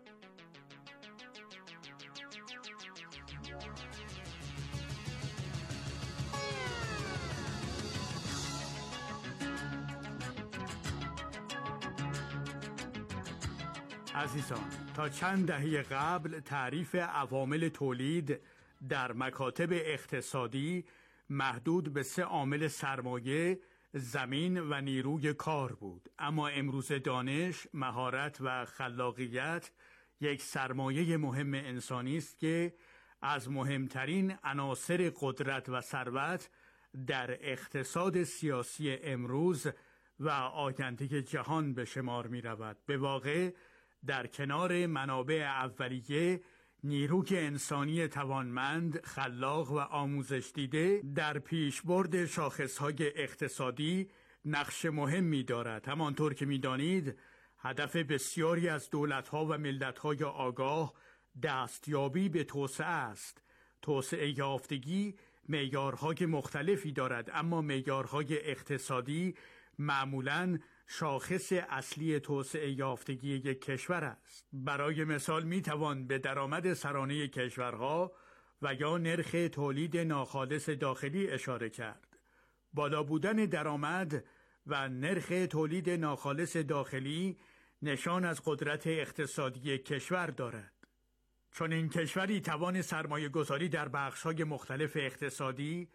عزیزان، تا چند دهه قبل تعریف عوامل تولید در مکاتب اقتصادی محدود به 3 عامل سرمایه، زمین و نیروی کار بود. اما امروز دانش، مهارت و خلاقیت یک سرمایه مهم انسانی است که از مهمترین عناصر قدرت و ثروت در اقتصاد سیاسی امروز و آینده جهان به شمار می رود. به واقع در کنار منابع اولیه، نیروی انسانی توانمند، خلاق و آموزش دیده در پیشبرد شاخصهای اقتصادی نقش مهمی دارد. همانطور که می‌دانید، هدف بسیاری از دولت‌ها و ملت‌های آگاه دستیابی به توسعه است. توسعه یافتگی معیارهای مختلفی دارد، اما معیارهای اقتصادی معمولاً شاخص اصلی توسعه یافتگی یک کشور است. برای مثال میتوان به درآمد سرانه کشورها و یا نرخ تولید ناخالص داخلی اشاره کرد. بالا بودن درآمد و نرخ تولید ناخالص داخلی نشان از قدرت اقتصادی کشور دارد. چون این کشوری توان سرمایه گذاری در بخش‌های مختلف اقتصادی،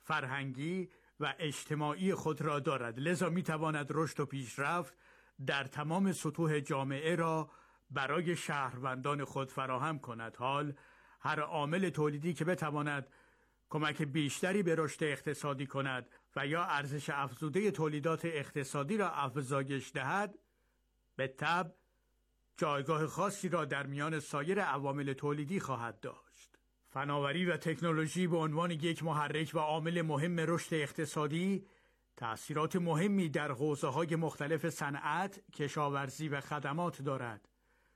فرهنگی و اجتماعی خود را دارد، لذا میتواند رشد و پیشرفت در تمام سطوح جامعه را برای شهروندان خود فراهم کند. حال هر عامل تولیدی که بتواند کمک بیشتری به رشد اقتصادی کند و یا ارزش افزوده تولیدات اقتصادی را افزایش دهد، به طبع جایگاه خاصی را در میان سایر عوامل تولیدی خواهد داشت. فناوری و تکنولوژی به عنوان یک محرک و عامل مهم رشد اقتصادی تأثیرات مهمی در حوزه‌های مختلف صنعت، کشاورزی و خدمات دارد.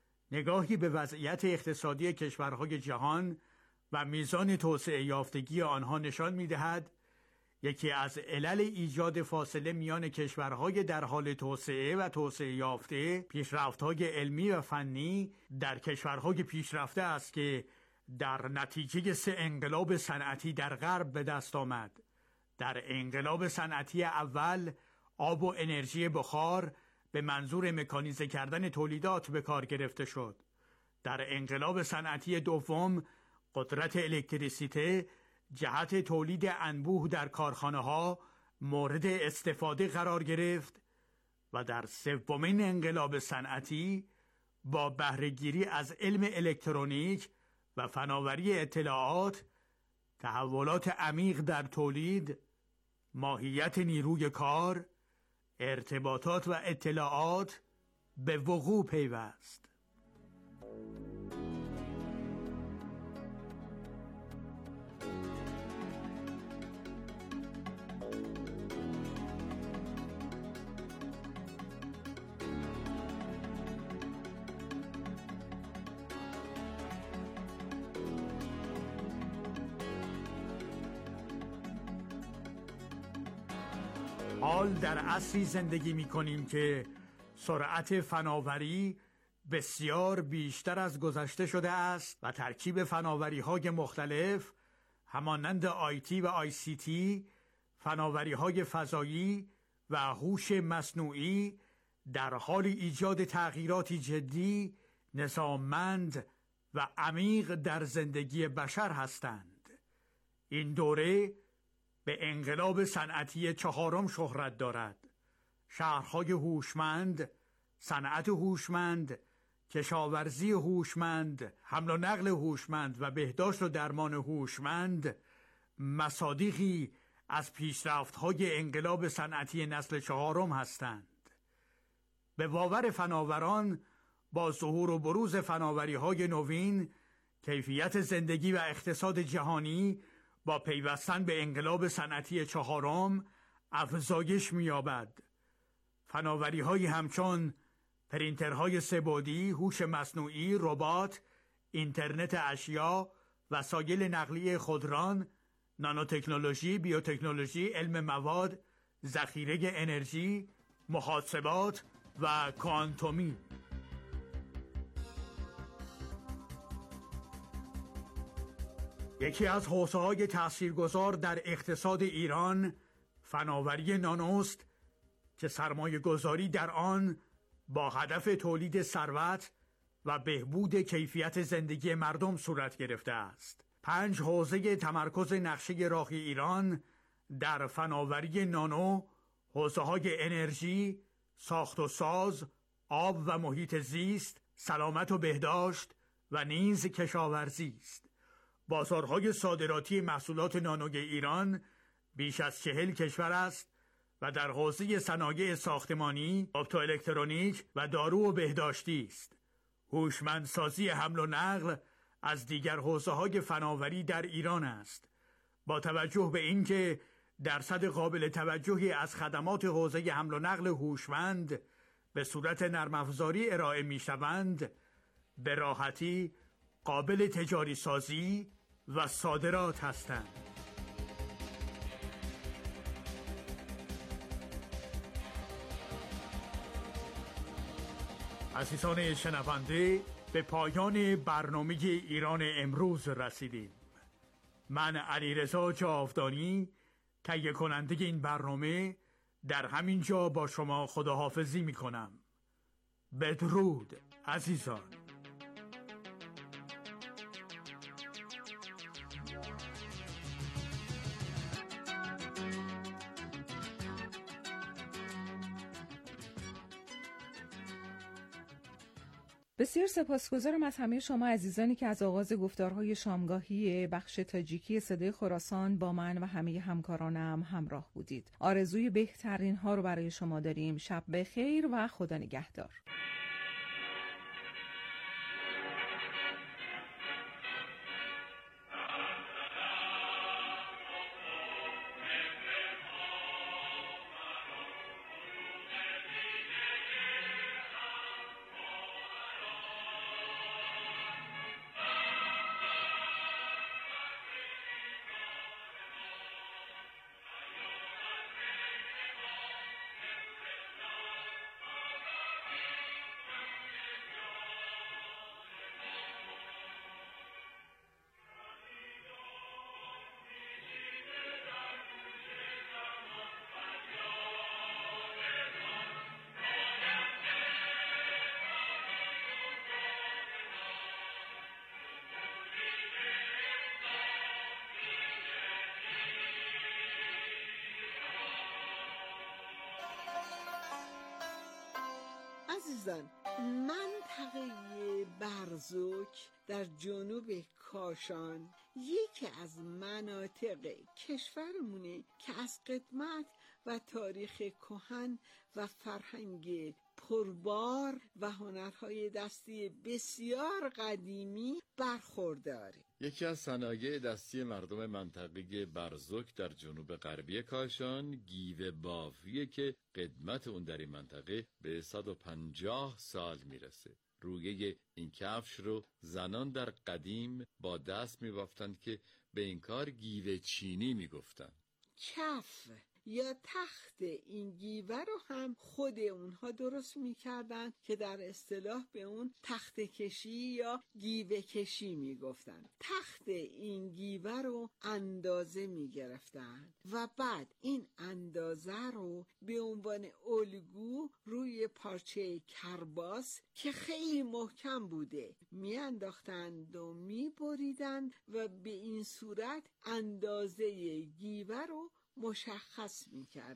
نگاهی به وضعیت اقتصادی کشورهای جهان و میزان توسعه یافتگی آنها نشان می‌دهد یکی از علل ایجاد فاصله میان کشورهای در حال توسعه و توسعه یافته، پیشرفت‌های علمی و فنی در کشورهای پیشرفته است که در نتیجه 3 انقلاب صنعتی در غرب به دست آمد. در انقلاب صنعتی اول، آب و انرژی بخار به منظور مکانیزه کردن تولیدات به کار گرفته شد. در انقلاب صنعتی دوم، قدرت الکتریسیته جهت تولید انبوه در کارخانه‌ها مورد استفاده قرار گرفت و در 3مین انقلاب صنعتی با بهره‌گیری از علم الکترونیک و فناوری اطلاعات، تحولات عمیق در تولید، ماهیت نیروی کار، ارتباطات و اطلاعات به وقوع پیوست. حال در عصری زندگی می کنیم که سرعت فناوری بسیار بیشتر از گذشته شده است و ترکیب فناوری‌های مختلف همانند آیتی و آیسیتی، فناوری‌های فضایی و هوش مصنوعی در حال ایجاد تغییراتی جدی، نظاممند و عمیق در زندگی بشر هستند. این دوره به انقلاب صنعتی 4 شهرت دارد. شهرهای هوشمند، صنعت هوشمند، کشاورزی هوشمند، حمل و نقل هوشمند و بهداشت و درمان هوشمند مصادیقی از پیشرفت‌های انقلاب صنعتی نسل چهارم هستند. به باور فناوران با ظهور و بروز فناوری‌های نوین، کیفیت زندگی و اقتصاد جهانی با پیوستن به انقلاب صنعتی چهارم افزایش می‌یابد. فناوری‌های همچون پرینترهای سه‌بعدی، هوش مصنوعی، ربات، اینترنت اشیا، وسایل نقلیه خودران، نانوتکنولوژی، بیوتکنولوژی، علم مواد، ذخیره انرژی، محاسبات و کوانتومی. یکی از حوزه‌های تاثیرگذار در اقتصاد ایران فناوری نانوست که سرمایه‌گذاری در آن با هدف تولید ثروت و بهبود کیفیت زندگی مردم صورت گرفته است. 5 حوزه تمرکز نقشه راه ایران در فناوری نانو، حوزه‌های انرژی، ساخت و ساز، آب و محیط زیست، سلامت و بهداشت و نیز کشاورزی است. بازارهای صادراتی محصولات نانوی ایران بیش از 40 کشور است و در حوزه صنایع ساختمانی، اپتوالکترونیک و دارو و بهداشتی است. هوشمندسازی حمل و نقل از دیگر حوزه‌های فناوری در ایران است. با توجه به اینکه درصد قابل توجهی از خدمات حوزه حمل و نقل هوشمند به صورت نرم‌افزاری ارائه می‌شوند، به راحتی قابل تجاری سازی و صادرات هستند. عزیزان شنونده، به پایان برنامه ایران امروز رسیدیم. من علیرضا جاودانی، تهیه کننده این برنامه، در همین جا با شما خداحافظی می کنم. بدرود عزیزان. بسیار سپاسگزارم از همه شما عزیزانی که از آغاز گفتارهای شامگاهی بخش تاجیکی صدای خراسان با من و همه همکارانم همراه بودید. آرزوی بهترین ها رو برای شما داریم. شب بخیر و خدا نگهدار. عزیزان، منطقه برزوک در جنوب کاشان یکی از مناطق کشورمونه که از قدمت و تاریخ کهن و فرهنگ پربار و هنرهای دستی بسیار قدیمی برخورداره. یکی از صنایع دستی مردم منطقه برزوک در جنوب غربی کاشان گیوه بافیه که قدمت اون در این منطقه به 150 سال میرسه. رویه این کفش رو زنان در قدیم با دست می‌بافتند که به این کار گیوه چینی میگفتن. کف یا تخت این گیوه رو هم خود اونها درست میکردن که در اصطلاح به اون تخت کشی یا گیوه کشی میگفتن. تخت این گیوه رو اندازه میگرفتن و بعد این اندازه رو به عنوان الگو روی پارچه کرباس که خیلی محکم بوده میانداختند و میبریدن و به این صورت اندازه گیوه رو مشخص میکردن.